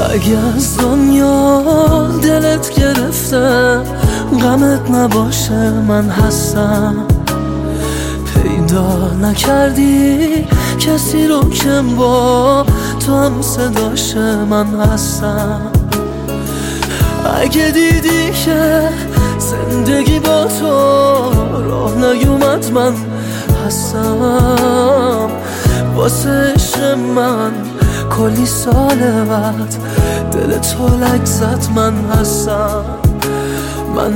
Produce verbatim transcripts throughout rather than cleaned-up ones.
اگه از دنیا دلت گرفته غمت نباشه من هستم. پیدا نکردی کسی رو که با تو هم صداشه من هستم. اگه دیدی که زندگی با تو راه نیومد من هستم. واسه عشق من کلی سال بعد دل تو لک زد من هستم. من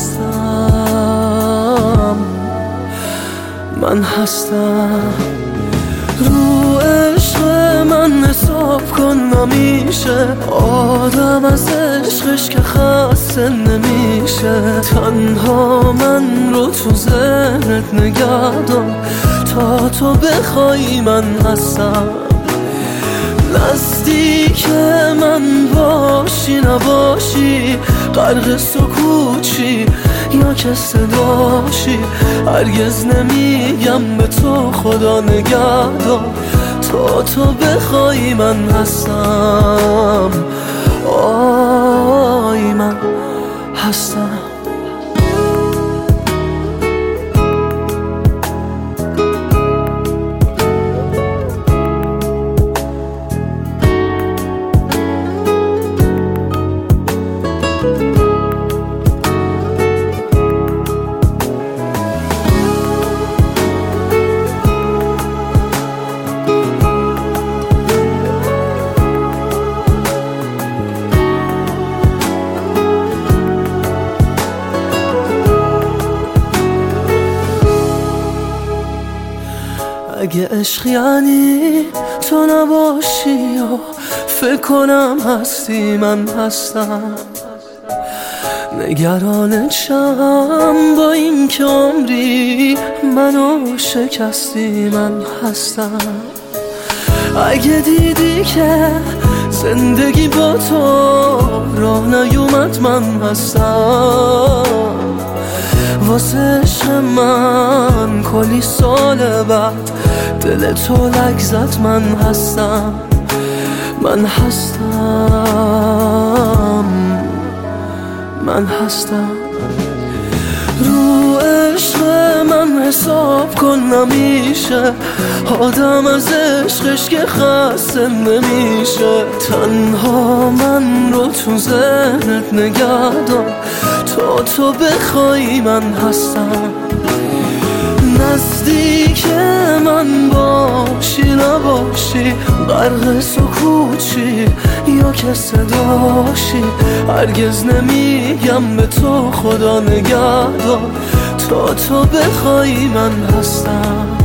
هستم من هستم. رو عشق من حساب کن نمیشه آدم از عشقش که خسته نمیشه. تنها من رو تو ذهنت نگه دار تا تو بخوای من هستم. نزدیک من باشی نباشی غرق سکوچی یا که صداشی هرگز نمیگم به تو خدا نگهدار تا تو بخوای من هستم. آی من هستم. اگه عشق یعنی تو نباشی یا فکر کنم هستی من هستم. نگرانت شم با این که عمری منو شکستی من هستم. اگه دیدی که زندگی با تو راه نیومد من هستم. واسه عشق من کلی سال بعد دل تو لک زد من هستم. من هستم من هستم. رو عشق من حساب کن نمیشه آدم از عشقش که خسته نمیشه. تنها من رو تو ذهنت نگه دار تا تو بخوای من هستم. نزدیک من باشی نباشی غرق سکوچی یا که صداشی هرگز نمیگم به تو خدا نگهدار تا تو بخوای من هستم.